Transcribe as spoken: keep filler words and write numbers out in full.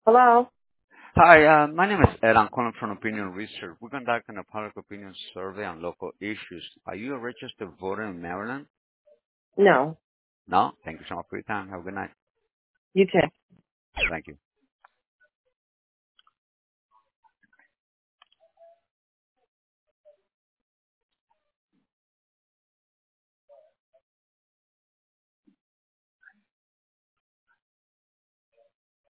Hello? Hi, uh, my name is Ed. I'm calling from Opinion Research. We're conducting a public opinion survey on local issues. Are you a registered voter in Maryland? No. No? Thank you so much for your time. Have a good night. You too. Thank you.